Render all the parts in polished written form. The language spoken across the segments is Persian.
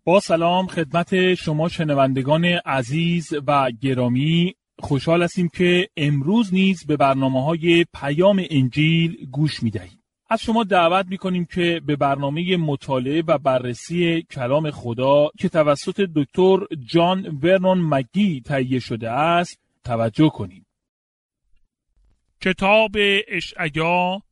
با سلام خدمت شما شنوندگان عزیز و گرامی، خوشحال هستیم که امروز نیز به برنامه‌های پیام انجیل گوش می‌دهید. از شما دعوت می‌کنیم که به برنامه مطالعه و بررسی کلام خدا که توسط دکتر جان ورنون مگی تهیه شده است توجه کنید. کتاب اشعیا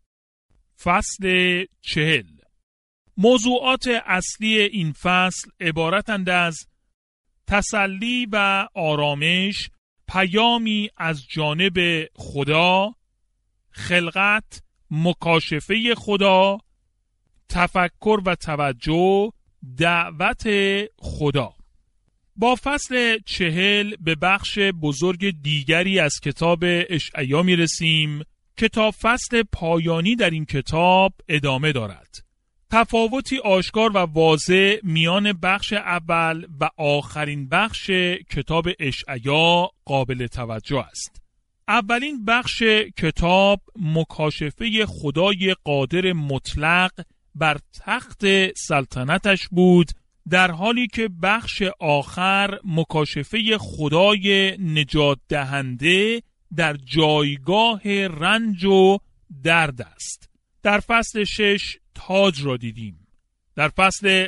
فصل 40. موضوعات اصلی این فصل عبارتند از تسلی و آرامش، پیامی از جانب خدا، خلقت، مکاشفه خدا، تفکر و توجه، دعوت خدا. با فصل 40 به بخش بزرگ دیگری از کتاب اشعیا می رسیم که تا فصل پایانی در این کتاب ادامه دارد. تفاوتی آشکار و واضح میان بخش اول و آخرین بخش کتاب اشعیا قابل توجه است. اولین بخش کتاب مکاشفه خدای قادر مطلق بر تخت سلطنتش بود، در حالی که بخش آخر مکاشفه خدای نجات دهنده در جایگاه رنج و درد است. در فصل 6 تاج را دیدیم. در فصل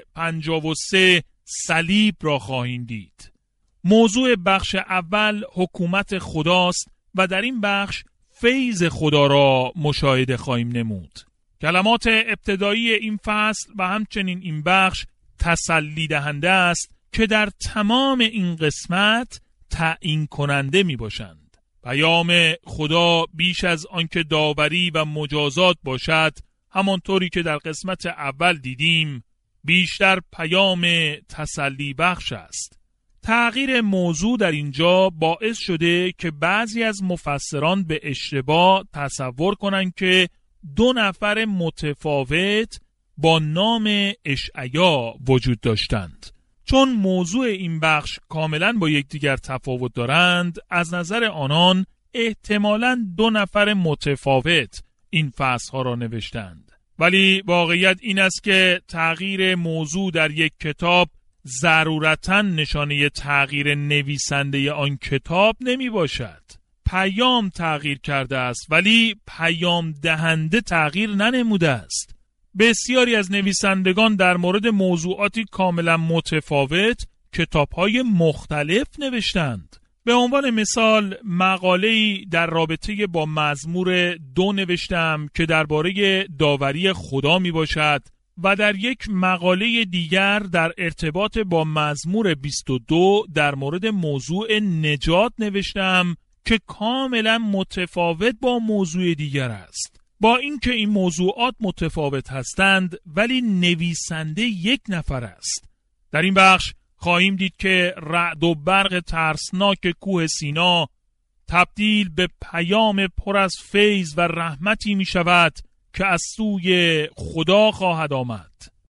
53 صلیب را خواهیم دید. موضوع بخش اول حکومت خداست و در این بخش فیض خدا را مشاهده خواهیم نمود. کلمات ابتدایی این فصل و همچنین این بخش تسلی دهنده است که در تمام این قسمت تعیین کننده می باشند. پیام خدا بیش از آنکه داوری و مجازات باشد، همانطوری که در قسمت اول دیدیم، بیشتر پیام تسلی بخش است. تغییر موضوع در اینجا باعث شده که بعضی از مفسران به اشتباه تصور کنند که دو نفر متفاوت با نام اشعیا وجود داشتند. چون موضوع این بخش کاملا با یکدیگر تفاوت دارند، از نظر آنان احتمالاً دو نفر متفاوت این فصلها را نوشتند. ولی واقعیت این است که تغییر موضوع در یک کتاب ضرورتاً نشانه تغییر نویسنده آن کتاب نمی باشد. پیام تغییر کرده است ولی پیام دهنده تغییر ننموده است. بسیاری از نویسندگان در مورد موضوعاتی کاملا متفاوت کتاب‌های مختلف نوشتند. به عنوان مثال مقاله‌ای در رابطه با مزمور 2 نوشتم که درباره داوری خدا می باشد و در یک مقاله دیگر در ارتباط با مزمور 22 در مورد موضوع نجات نوشتم که کاملا متفاوت با موضوع دیگر است. با اینکه این موضوعات متفاوت هستند ولی نویسنده یک نفر است. در این بخش خواهیم دید که رعد و برق ترسناک کوه سینا تبدیل به پیام پر از فیض و رحمتی می شود که از سوی خدا خواهد آمد.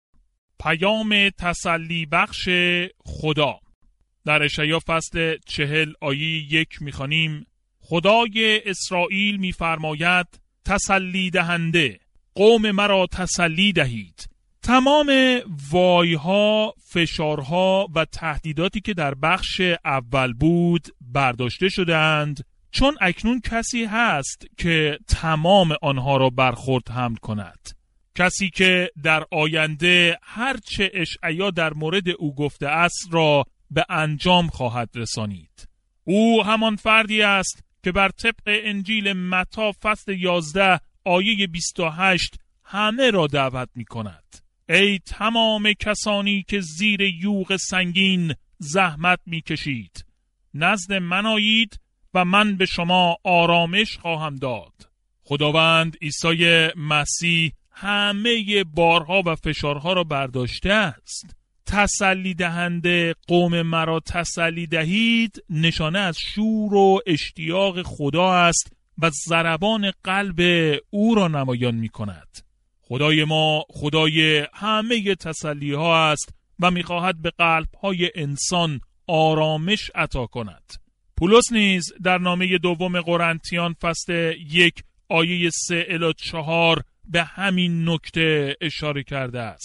پیام تسلی بخش خدا. در اشعیا فصل 40 آیه 1 می خوانیم: خدای اسرائیل می فرماید تسلی دهنده، قوم مرا تسلی دهید. تمام وایها، فشارها و تهدیداتی که در بخش اول بود برداشته شدند، چون اکنون کسی هست که تمام آنها را برخورد حمل کند. کسی که در آینده هرچه اشعیا در مورد او گفته است را به انجام خواهد رسانید. او همان فردی است که بر طبق انجیل متی فصل 11 آیه 28 همه را دعوت می کند: ای تمام کسانی که زیر یوغ سنگین زحمت می کشید، نزد من آیید و من به شما آرامش خواهم داد. خداوند عیسی مسیح همه بارها و فشارها را برداشته است. تسلی دهنده، قوم مرا تسلی دهید، نشانه از شور و اشتیاق خدا است و ضربان قلب او را نمایان می کند. خدای ما خدای همه تسلی ها است و می خواهد به قلب های انسان آرامش عطا کند. پولس نیز در نامه دوم قرنتیان فصل 1 آیه 3 الی 4 به همین نکته اشاره کرده است.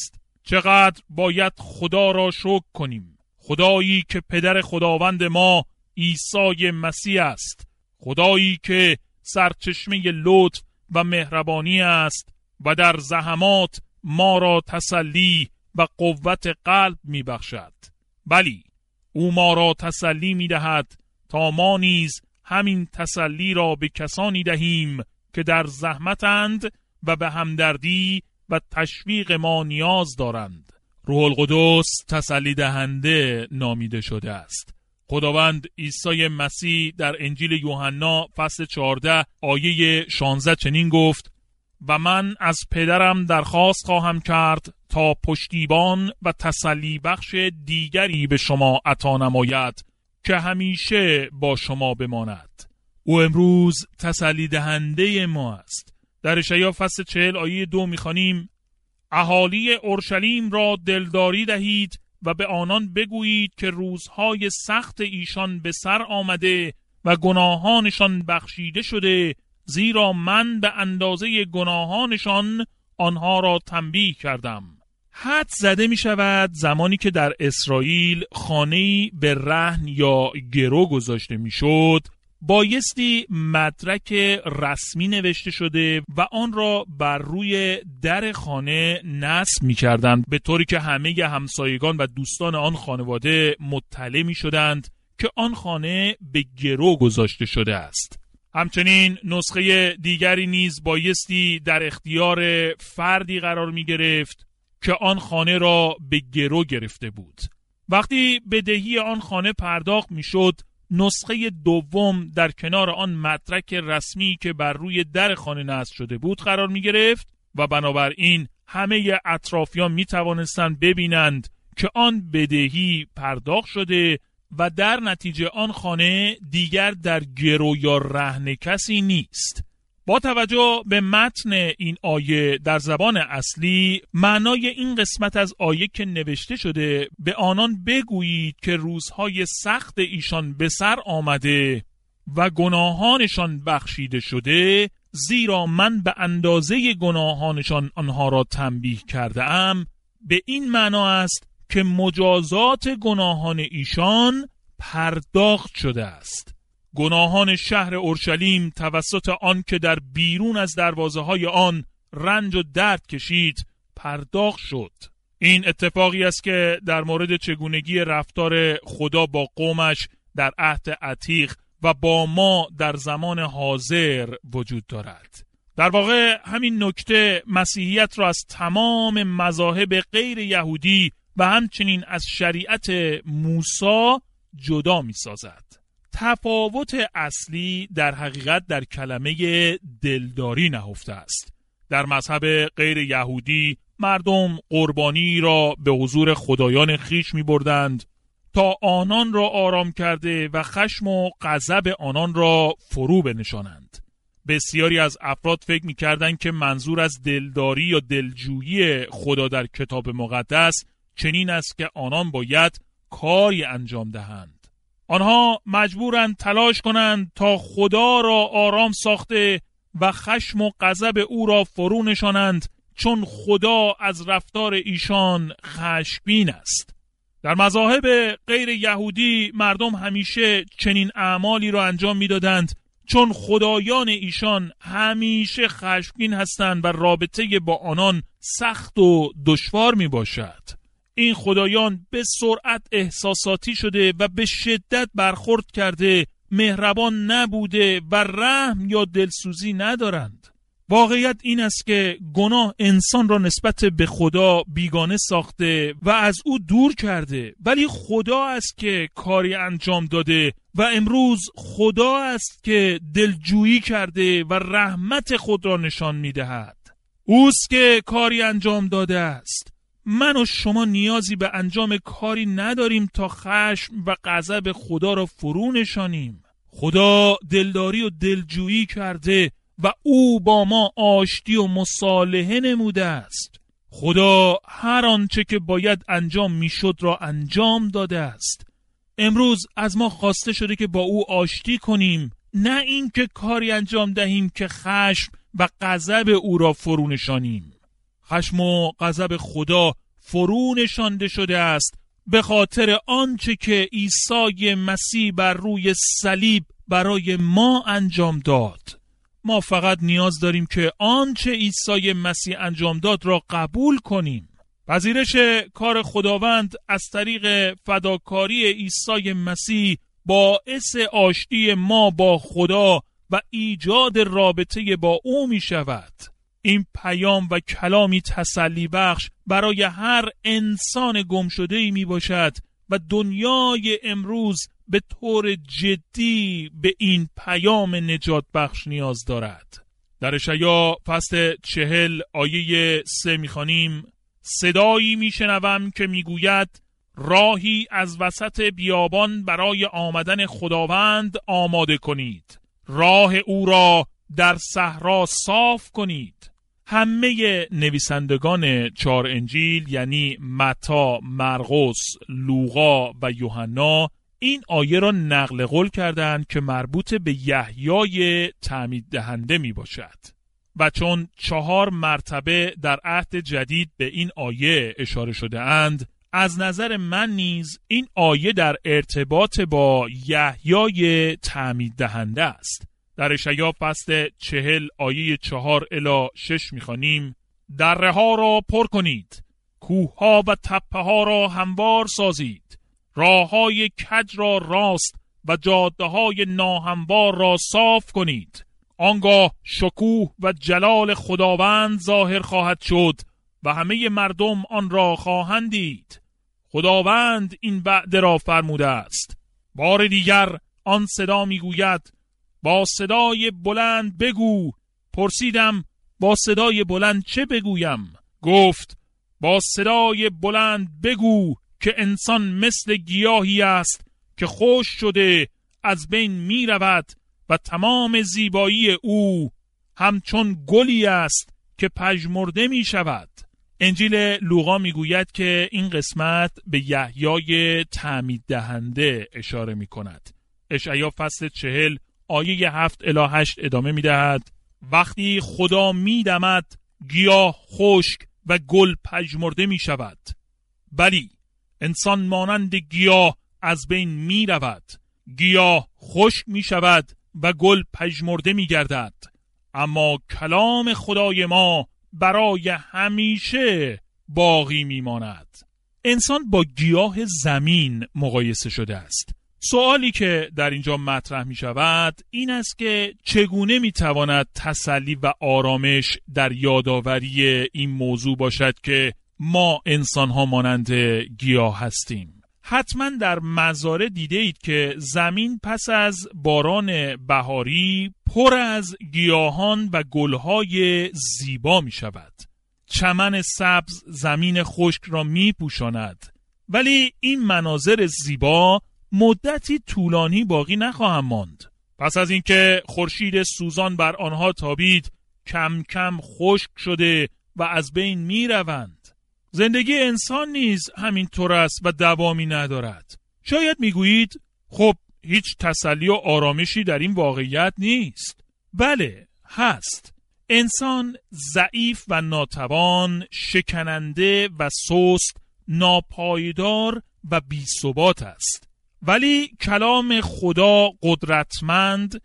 چقدر باید خدا را شکر کنیم. خدایی که پدر خداوند ما عیسی مسیح است. خدایی که سرچشمه لطف و مهربانی است و در زحمات ما را تسلی و قوت قلب می بخشد. بلی، او ما را تسلی می دهد تا ما نیز همین تسلی را به کسانی دهیم که در زحمتند و به همدردی و تشویق ما نیاز دارند. روح القدس تسلی دهنده نامیده شده است. خداوند عیسی مسیح در انجیل یوحنا فصل 14 آیه 16 چنین گفت: و من از پدرم درخواست خواهم کرد تا پشتیبان و تسلی بخش دیگری به شما عطا نماید که همیشه با شما بماند. او امروز تسلی دهنده ما است. در اشعیا فصل 40 آیه 2 می‌خوانیم: اهالی اورشلیم را دلداری دهید و به آنان بگویید که روزهای سخت ایشان به سر آمده و گناهانشان بخشیده شده، زیرا من به اندازه گناهانشان آنها را تنبیه کردم. حد زده می شود زمانی که در اسرائیل خانه‌ای به رهن یا گرو گذاشته می شد، بایستی مدرک رسمی نوشته شده و آن را بر روی در خانه نصب می کردند، به طوری که همه همسایگان و دوستان آن خانواده مطلع می شدند که آن خانه به گرو گذاشته شده است. همچنین نسخه دیگری نیز بایستی در اختیار فردی قرار می گرفت که آن خانه را به گرو گرفته بود. وقتی بدهی آن خانه پرداخت می شد، نسخه دوم در کنار آن مدرک رسمی که بر روی در خانه نصب شده بود قرار می گرفت و بنابراین همه اطرافیان می توانستند ببینند که آن بدهی پرداخت شده و در نتیجه آن خانه دیگر در گرو یا رهن کسی نیست. با توجه به متن این آیه در زبان اصلی، معنای این قسمت از آیه که نوشته شده به آنان بگویید که روزهای سخت ایشان به سر آمده و گناهانشان بخشیده شده، زیرا من به اندازه گناهانشان آنها را تنبیه کرده ام، به این معنا است که مجازات گناهان ایشان پرداخت شده است. گناهان شهر اورشلیم توسط آن که در بیرون از دروازه های آن رنج و درد کشید پرداخت شد. این اتفاقی است که در مورد چگونگی رفتار خدا با قومش در عهد عتیق و با ما در زمان حاضر وجود دارد. در واقع همین نکته مسیحیت را از تمام مذاهب غیر یهودی و همچنین از شریعت موسی جدا می سازد. تفاوت اصلی در حقیقت در کلمه دلداری نهفته است. در مذهب غیر یهودی مردم قربانی را به حضور خدایان خویش می بردند تا آنان را آرام کرده و خشم و غضب آنان را فرو بنشانند. بسیاری از افراد فکر می کردند که منظور از دلداری یا دلجویی خدا در کتاب مقدس چنین است که آنان باید کاری انجام دهند. آنها مجبورند تلاش کنند تا خدا را آرام ساخته و خشم و غضب او را فرو نشانند، چون خدا از رفتار ایشان خشمگین است. در مذاهب غیر یهودی مردم همیشه چنین اعمالی را انجام می‌دادند، چون خدایان ایشان همیشه خشمگین هستند و رابطه با آنان سخت و دشوار میباشد. این خدایان به سرعت احساساتی شده و به شدت برخورد کرده، مهربان نبوده و رحم یا دلسوزی ندارند. واقعیت این است که گناه انسان را نسبت به خدا بیگانه ساخته و از او دور کرده، ولی خدا است که کاری انجام داده و امروز خدا است که دلجویی کرده و رحمت خود را نشان می‌دهد. اوست که کاری انجام داده است. من و شما نیازی به انجام کاری نداریم تا خشم و غضب خدا را فرو نشانیم. خدا دلداری و دلجویی کرده و او با ما آشتی و مصالحه نموده است. خدا هر آنچه که باید انجام میشد را انجام داده است. امروز از ما خواسته شده که با او آشتی کنیم، نه این که کاری انجام دهیم که خشم و غضب او را فرو نشانیم. خشم و غضب خدا فرو نشانده شده است به خاطر آنچه که عیسی مسیح بر روی صلیب برای ما انجام داد. ما فقط نیاز داریم که آنچه عیسی مسیح انجام داد را قبول کنیم. پذیرش کار خداوند از طریق فداکاری عیسی مسیح باعث آشتی ما با خدا و ایجاد رابطه با او می شود. این پیام و کلامی تسلی بخش برای هر انسان گم شده‌ای می باشد و دنیای امروز به طور جدی به این پیام نجات بخش نیاز دارد. در اشعیا فصل 40 آیه 3 می خوانیم: صدایی می شنوم که می گوید راهی از وسط بیابان برای آمدن خداوند آماده کنید، راه او را در صحرا صاف کنید. همه نویسندگان 4 انجیل یعنی متی، مرقس، لوقا و یوحنا این آیه را نقل قول کردند که مربوط به یحیای تعمید دهنده می باشد و چون 4 مرتبه در عهد جدید به این آیه اشاره شده اند، از نظر من نیز این آیه در ارتباط با یحیای تعمید دهنده است. در اشعیا فصل 40 آیه 4 الی 6 می‌خوانیم: دره ها را پر کنید، کوه ها و تپه ها را هموار سازید، راه های کج را راست و جاده های ناهموار را صاف کنید. آنگاه شکوه و جلال خداوند ظاهر خواهد شد و همه مردم آن را خواهند دید. خداوند این وعده را فرموده است. بار دیگر آن صدا میگوید با صدای بلند بگو. پرسیدم با صدای بلند چه بگویم؟ گفت با صدای بلند بگو که انسان مثل گیاهی است که خشک شده از بین می رود و تمام زیبایی او همچون گلی است که پژمرده می شود. انجیل لوقا می گوید که این قسمت به یحیای تعمید دهنده اشاره می کند. اشعیا فصل 40 آیه 7 الی 8 ادامه می دهد: وقتی خدا می دمد گیاه خشک و گل پژمرده می شود. بلی انسان مانند گیاه از بین می رود. گیاه خشک می شود و گل پژمرده می گردد، اما کلام خدای ما برای همیشه باقی می ماند. انسان با گیاه زمین مقایسه شده است. سوالی که در اینجا مطرح می شود این است که چگونه می تواند تسلی و آرامش در یادآوری این موضوع باشد که ما انسان ها مانند گیاه هستیم. حتما در مزارع دیده اید که زمین پس از باران بهاری پر از گیاهان و گلهای زیبا می شود. چمن سبز زمین خشک را می پوشاند، ولی این مناظر زیبا مدتی طولانی باقی نخواهم ماند. پس از اینکه خورشید سوزان بر آنها تابید کم کم خشک شده و از بین می روند. زندگی انسان نیز همین طور است و دوامی ندارد. شاید میگویید خب هیچ تسلی و آرامشی در این واقعیت نیست. بله هست. انسان ضعیف و ناتوان، شکننده و سست، ناپایدار و بی‌ثبات است. ولی کلام خدا قدرتمند،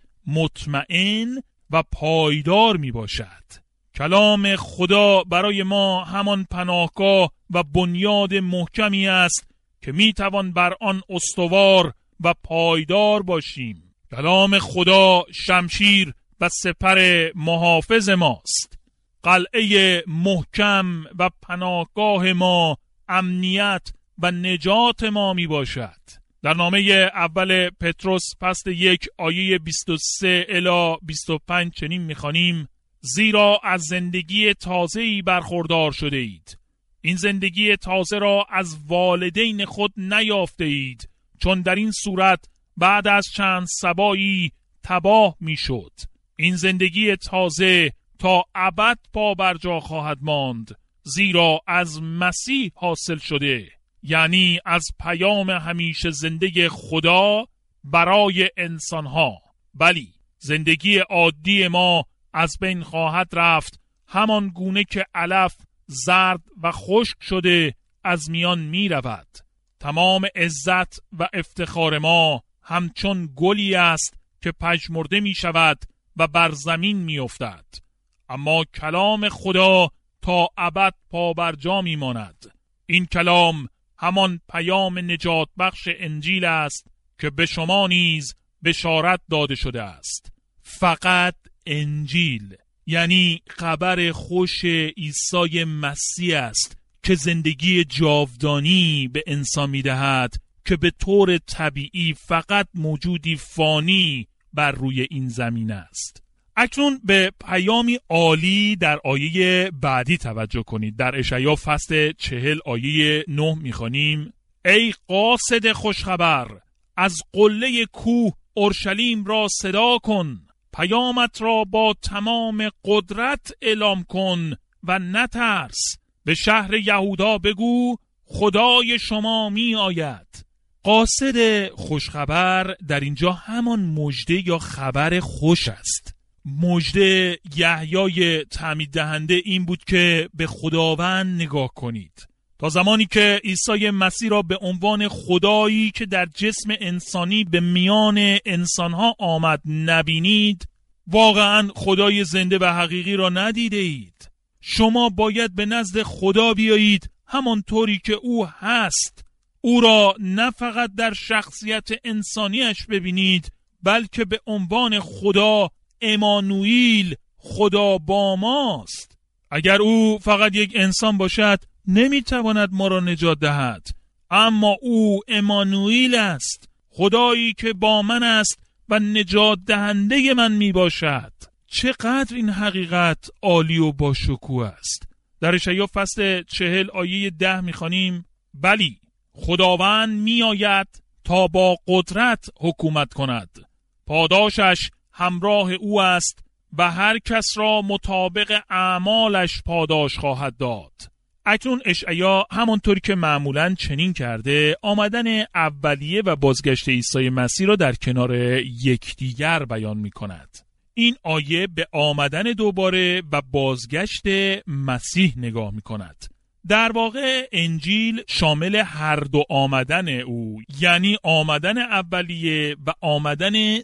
مطمئن و پایدار می باشد. کلام خدا برای ما همان پناهگاه و بنیاد محکمی است که می توان بر آن استوار و پایدار باشیم. کلام خدا شمشیر و سپر محافظ ماست. قلعه محکم و پناهگاه ما، امنیت و نجات ما می باشد. در نامه اول پتروس فصل 1 آیه 23 الی 25 چنین می خوانیم: زیرا از زندگی تازه‌ای برخوردار شده اید. این زندگی تازه را از والدین خود نیافته اید، چون در این صورت بعد از چند صبایی تباه می شد. این زندگی تازه تا ابد پا بر جا خواهد ماند، زیرا از مسیح حاصل شده، یعنی از پیام همیشه زنده خدا برای انسانها. بلی زندگی عادی ما از بین خواهد رفت، همان گونه که علف زرد و خشک شده از میان می رود. تمام عزت و افتخار ما همچون گلی است که پژمرده می شود و بر زمین می افتد. اما کلام خدا تا ابد پابرجا می ماند. این کلام همان پیام نجات بخش انجیل است که به شما نیز بشارت داده شده است. فقط انجیل، یعنی خبر خوش عیسی مسیح است که زندگی جاودانی به انسان می‌دهد که به طور طبیعی فقط موجودی فانی بر روی این زمین است. اکنون به پیامی عالی در آیه بعدی توجه کنید. در اشعیا فصل 40 آیه 9 می‌خوانیم: ای قاصد خوشخبر، از قله کوه اورشلیم را صدا کن، پیامت را با تمام قدرت اعلام کن و نترس. به شهر یهودا بگو خدای شما می آید. قاصد خوشخبر در اینجا همان مژده یا خبر خوش است. مژده یحیای تعمید دهنده این بود که به خداوند نگاه کنید. تا زمانی که عیسی مسیح را به عنوان خدایی که در جسم انسانی به میان انسانها آمد نبینید، واقعا خدای زنده و حقیقی را ندیده اید. شما باید به نزد خدا بیایید همانطوری که او هست. او را نه فقط در شخصیت انسانیش ببینید، بلکه به عنوان خدا امانوئیل، خدا با ماست. اگر او فقط یک انسان باشد نمیتواند ما را نجات دهد، اما او امانوئیل است، خدایی که با من است و نجات دهنده من می باشد. چقدر این حقیقت عالی و با شکوه است. در اشعیا فصل 40 آیه 10 می‌خوانیم: بلی خداوند می آید تا با قدرت حکومت کند، پاداشش همراه او است و هر کس را مطابق اعمالش پاداش خواهد داد. اکنون اشعیا همانطوری که معمولاً چنین کرده، آمدن اولیه و بازگشت عیسی مسیح را در کنار یکدیگر بیان می کند. این آیه به آمدن دوباره و بازگشت مسیح نگاه می کند. در واقع انجیل شامل هر دو آمدن او، یعنی آمدن اولیه و آمدن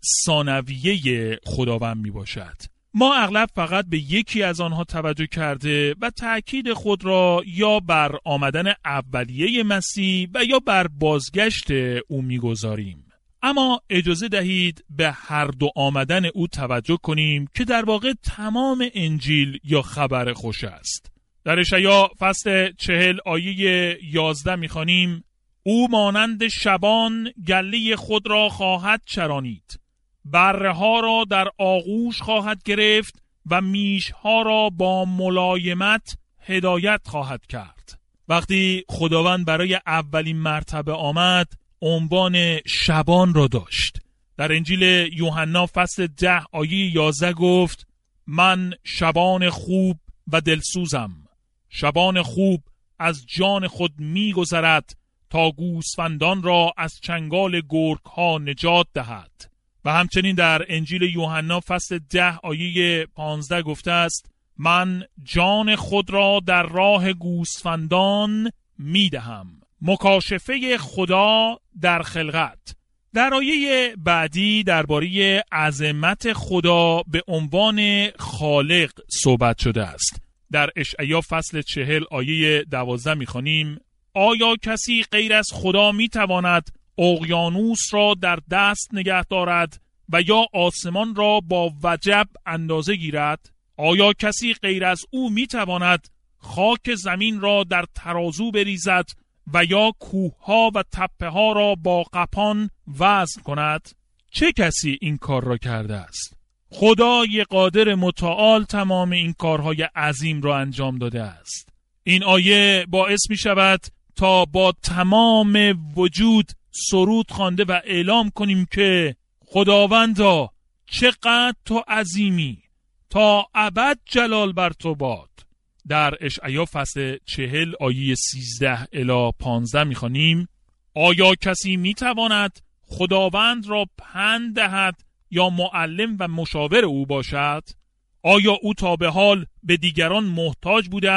ثانویه خداوند می باشد. ما اغلب فقط به یکی از آنها توجه کرده و تأکید خود را یا بر آمدن اولیه مسیح و یا بر بازگشت او می‌گذاریم. اما اجازه دهید به هر دو آمدن او توجه کنیم که در واقع تمام انجیل یا خبر خوش است. در اشعیا فصل 40 آیه 11 می‌خوانیم: او مانند شبان گله خود را خواهد چرانید، بره ها را در آغوش خواهد گرفت و میش ها را با ملایمت هدایت خواهد کرد. وقتی خداوند برای اولین مرتبه آمد، عنوان شبان را داشت. در انجیل یوحنا فصل 10 آیه 11 گفت: من شبان خوب و دلسوزم. شبان خوب از جان خود می گذرد تا گوسفندان را از چنگال گرگ ها نجات دهد. و همچنین در انجیل یوحنا فصل 10 آیه 15 گفته است: من جان خود را در راه گوسفندان می دهم. مکاشفه خدا در خلقت. در آیه بعدی درباره عظمت خدا به عنوان خالق صحبت شده است. در اشعیا فصل 40 آیه 12 می‌خوانیم: آیا کسی غیر از خدا می‌تواند اقیانوس را در دست نگه دارد و یا آسمان را با وجب اندازه گیرد؟ آیا کسی غیر از او می‌تواند خاک زمین را در ترازو بریزد و یا کوه‌ها و تپه‌ها را با قپان وزن کند؟ چه کسی این کار را کرده است؟ خدای قادر متعال تمام این کارهای عظیم را انجام داده است. این آیه باعث می شود تا با تمام وجود سرود خوانده و اعلام کنیم که خداوندا چقدر تو عظیمی، تا ابد جلال بر تو باد. در اشعیا فصل 40 آیه 13 الی 15 می‌خوانیم: آیا کسی می‌تواند خداوند را پند دهد یا معلم و مشاور او باشد؟ آیا او تا به حال به دیگران محتاج بوده است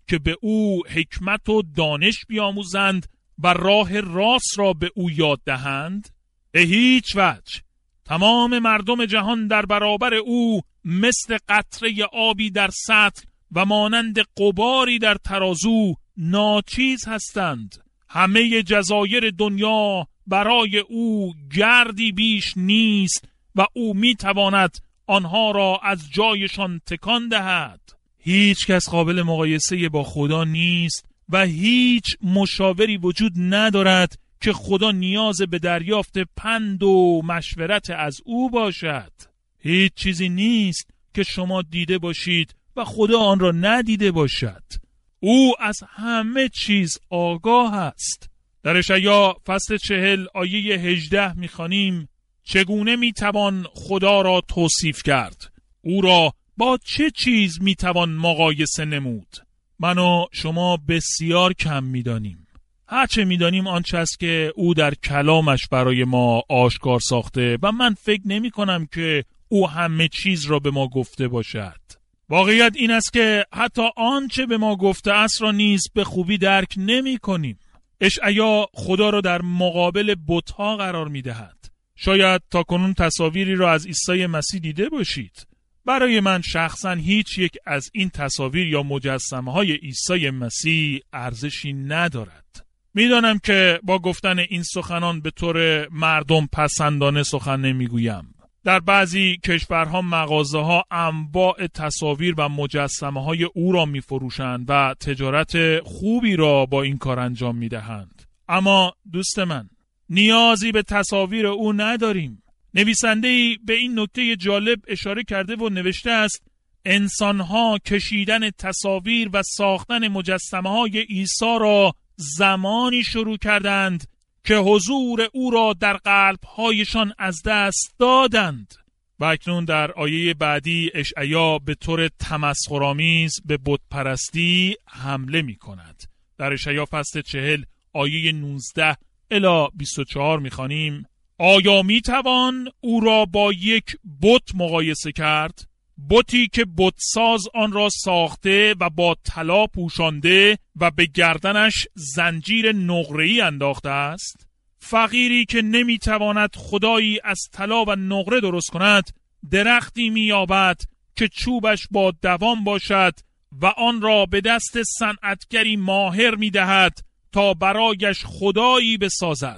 که به او حکمت و دانش بیاموزند و راه راست را به او یاد دهند؟ به هیچ وجه. تمام مردم جهان در برابر او مثل قطره آبی در سطل و مانند غباری در ترازو ناچیز هستند. همه جزایر دنیا برای او گردی بیش نیست و او میتواند آنها را از جایشان تکان دهد. هیچ کس قابل مقایسه با خدا نیست و هیچ مشاوری وجود ندارد که خدا نیاز به دریافت پند و مشورت از او باشد. هیچ چیزی نیست که شما دیده باشید و خدا آن را ندیده باشد. او از همه چیز آگاه است. در اشعیا فصل 40 آیه 18 می‌خوانیم: چگونه میتوان خدا را توصیف کرد؟ او را با چه چیز میتوان مقایسه نمود؟ من و شما بسیار کم میدانیم. هرچه میدانیم آنچه است که او در کلامش برای ما آشکار ساخته و من فکر نمی کنم که او همه چیز را به ما گفته باشد. واقعیت این است که حتی آنچه به ما گفته است را نیز به خوبی درک نمی کنیم. اشعیا خدا را در مقابل بت‌ها قرار می دهد. شاید تا کنون تصاویری را از عیسی مسیح دیده باشید. برای من شخصا هیچ یک از این تصاویر یا مجسمه‌های عیسی مسیح ارزشی ندارد. میدانم که با گفتن این سخنان به طور مردم پسندانه سخن نمیگویم. در بعضی کشورها مغازه‌ها انواع تصاویر و مجسمه‌های او را می‌فروشند و تجارت خوبی را با این کار انجام می‌دهند. اما دوست من، نیازی به تصاویر او نداریم. نویسنده‌ای به این نکته جالب اشاره کرده و نوشته است: انسان‌ها کشیدن تصاویر و ساختن مجسمه‌های عیسی را زمانی شروع کردند که حضور او را در قلب‌هایشان از دست دادند. و اکنون در آیه بعدی اشعیا به طور تمسخرآمیز به بت‌پرستی حمله می‌کند. در اشعیا فصل 40 آیه 19 الی 24 می‌خوانیم: آیا میتوان او را با یک بت مقایسه کرد؟ بتی که بتساز آن را ساخته و با طلا پوشانده و به گردنش زنجیر نقره‌ای انداخته است؟ فقیری که نمیتواند خدایی از طلا و نقره درست کند، درختی مییابد که چوبش با دوام باشد و آن را به دست صنعتگری ماهر میدهد تا برایش خدایی بسازد.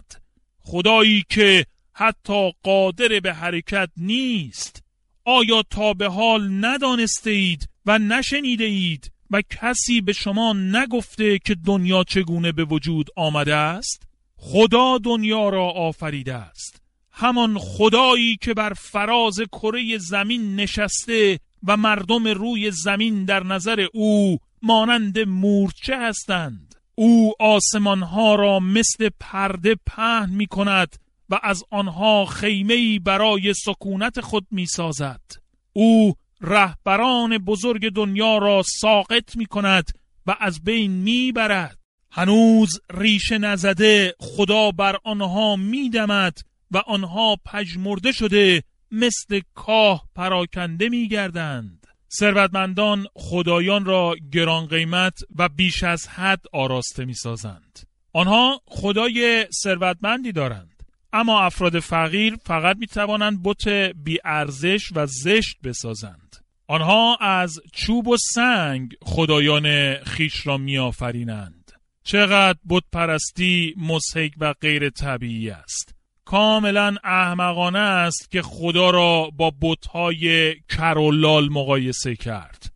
خدایی که حتی قادر به حرکت نیست. آیا تا به حال ندانسته اید و نشنیده اید و کسی به شما نگفته که دنیا چگونه به وجود آمده است؟ خدا دنیا را آفریده است. همان خدایی که بر فراز کره زمین نشسته و مردم روی زمین در نظر او مانند مورچه هستند. او آسمانها را مثل پرده پهن می کند و از آنها خیمه‌ای برای سکونت خود می سازد. او رهبران بزرگ دنیا را ساقط می کند و از بین می برد. هنوز ریشه نزده خدا بر آنها می دمد و آنها پژمرده شده مثل کاه پراکنده می گردند. ثروتمندان خدایان را گران قیمت و بیش از حد آراسته می سازند. آنها خدای ثروتمندی دارند، اما افراد فقیر فقط می توانند بت بی ارزش و زشت بسازند. آنها از چوب و سنگ خدایان خیش را می آفرینند. چقدر بت پرستی مضحک و غیر طبیعی است. کاملا احمقانه است که خدا را با بت‌های کر و لال مقایسه کرد.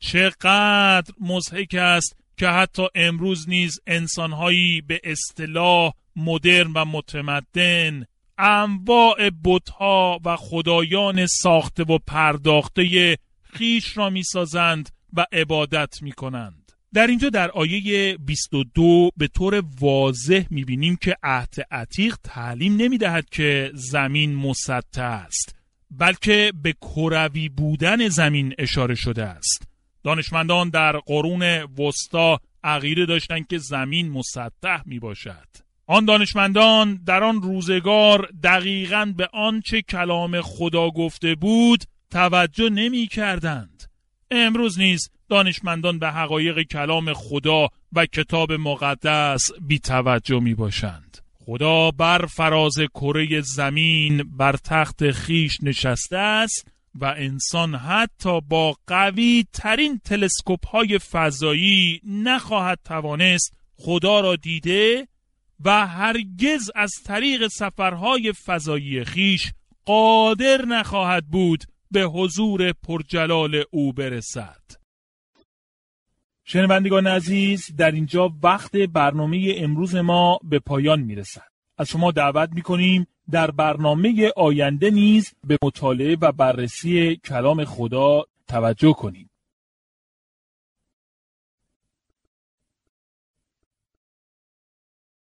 چقدر مضحک است که حتی امروز نیز انسان‌هایی به اصطلاح مدرن و متمدن انواع بت‌ها و خدایان ساخته و پرداخته خیش را می‌سازند و عبادت می‌کنند. در اینجا در آیه 22 به طور واضح می‌بینیم که عهد عتیق تعلیم نمی‌دهد که زمین مسطح است، بلکه به کروی بودن زمین اشاره شده است. دانشمندان در قرون وسطا عقیده داشتند که زمین مسطح میباشد. آن دانشمندان در آن روزگار دقیقاً به آنچه کلام خدا گفته بود توجه نمی کردند. امروز نیز دانشمندان به حقایق کلام خدا و کتاب مقدس بی توجه می باشند. خدا بر فراز کره زمین بر تخت خیش نشسته است و انسان حتی با قوی ترین تلسکوپ های فضایی نخواهد توانست خدا را دیده و هرگز از طریق سفرهای فضایی خیش قادر نخواهد بود به حضور پرجلال او برسد. شنوندگان عزیز، در اینجا وقت برنامه امروز ما به پایان میرسد. از شما دعوت میکنیم در برنامه آینده نیز به مطالعه و بررسی کلام خدا توجه کنید.